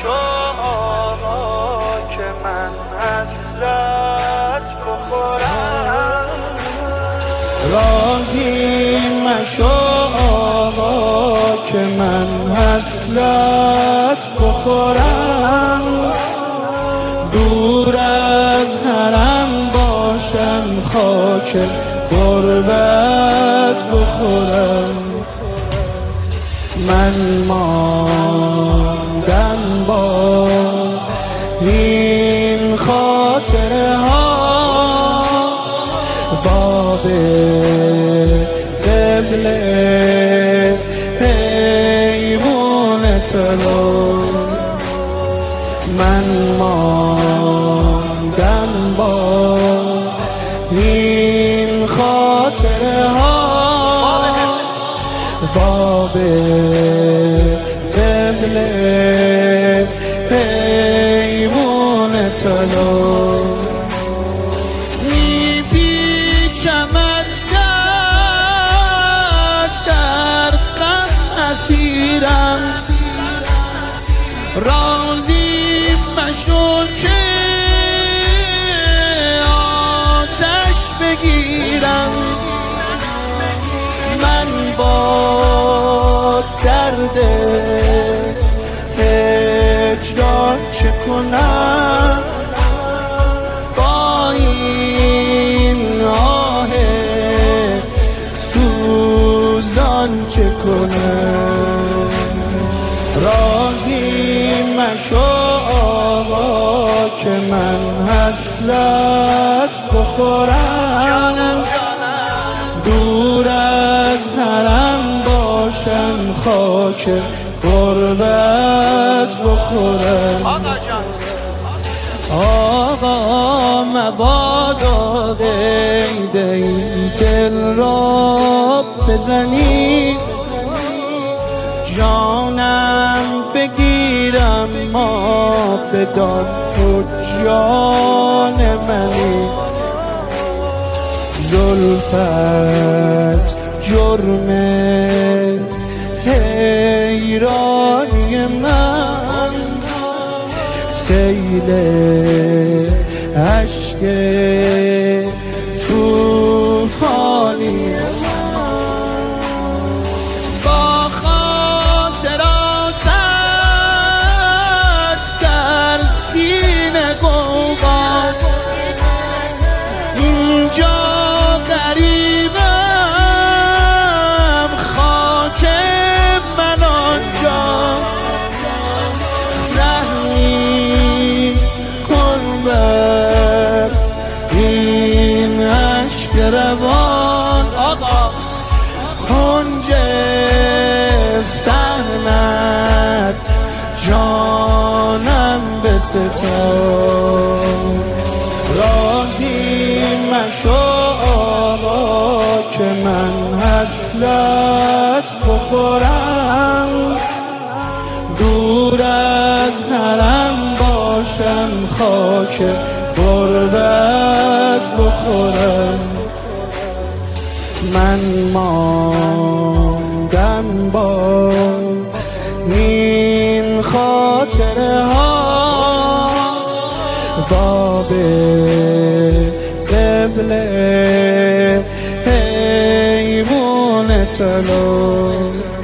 مشو که من حسرت بخورم، راضی مشو که من حسرت بخورم، دور از حرم باشم خاک غربت بخورم. من ماندم با این خاطره ها، باب قبله حیوان طلا. من ماندم با این خاطره ها، باب قبله حیوان طلا. میپیچم از در غم اسیرم، راضی مشو که آتش بگیرم. من با درد هجران چه کنم، با این آه سوزان چه کنم. راضی مشو که من حسرت بخورم، دور از حرم باشم خاک غربت بخورم. آقا مبادا قید این دل را بزنی، جانم بگیرم ما بدان تو جان منی. زلفت جرم حیرانی من، سیل عشق طوفانی. با خاطراتت در سینه غوغاست، اینجا غریبم خاک من آنجاست. رحمی کن بر این عشق روان، آقا کنج صحنت جانم بستان. راضی مشو که من حسرت بخورم، دور از حرم باشم خاک غربت بخورم. من ماندم با این خاطره ها، باب قبله حیوان طلا.